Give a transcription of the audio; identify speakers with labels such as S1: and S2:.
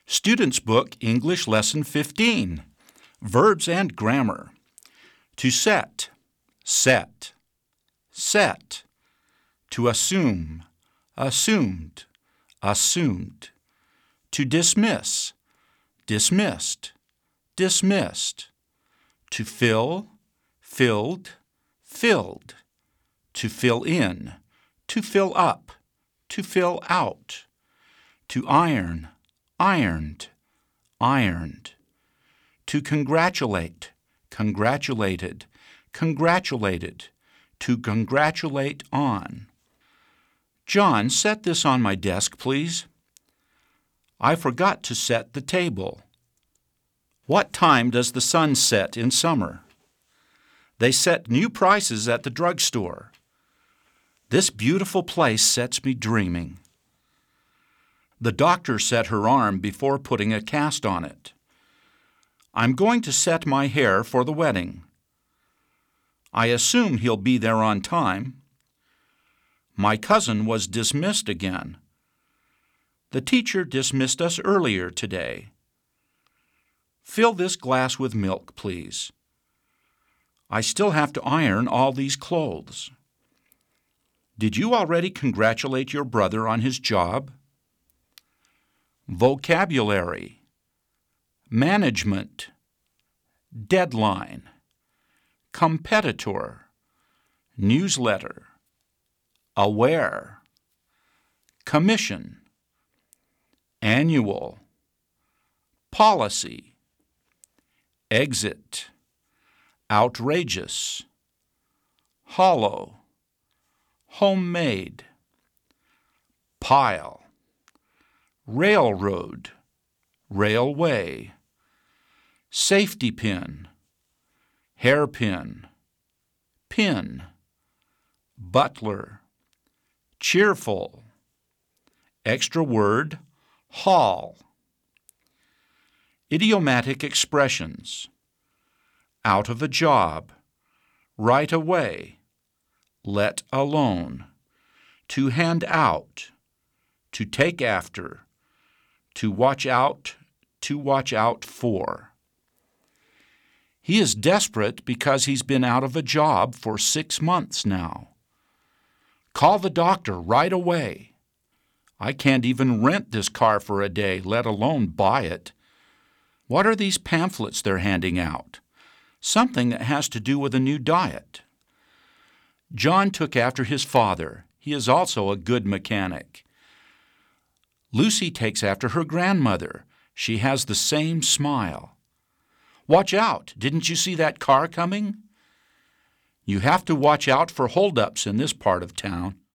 S1: Students' Book, English Lesson 15, Verbs and Grammar. To set, set, set. To assume, assumed, assumed. To dismiss, dismissed, dismissed. To fill, filled, filled. To fill in, to fill up, to fill out. To iron, ironed, ironed. To congratulate, congratulated, congratulated. To congratulate on. John, set this on my desk, please. I forgot to set the table. What time does the sun set in summer? They set new prices at the drugstore. This beautiful place sets me dreaming. The doctor set her arm before putting a cast on it. I'm going to set my hair for the wedding. I assume he'll be there on time. My cousin was dismissed again. The teacher dismissed us earlier today. Fill this glass with milk, please. I still have to iron all these clothes. Did you already congratulate your brother on his job? Vocabulary, management, deadline, competitor, newsletter, aware, commission, annual, policy, exit, outrageous, hollow, homemade, pile, railroad, railway, safety pin, hairpin, pin, butler, cheerful, extra word, hall. Idiomatic expressions: out of a job, right away, let alone, to hand out, to take after, to watch out for. He is desperate because he's been out of a job for 6 months now. Call the doctor right away. I can't even rent this car for a day, let alone buy it. What are these pamphlets they're handing out? Something that has to do with a new diet. John took after his father. He is also a good mechanic. Lucy takes after her grandmother. She has the same smile. Watch out! Didn't you see that car coming? You have to watch out for holdups in this part of town.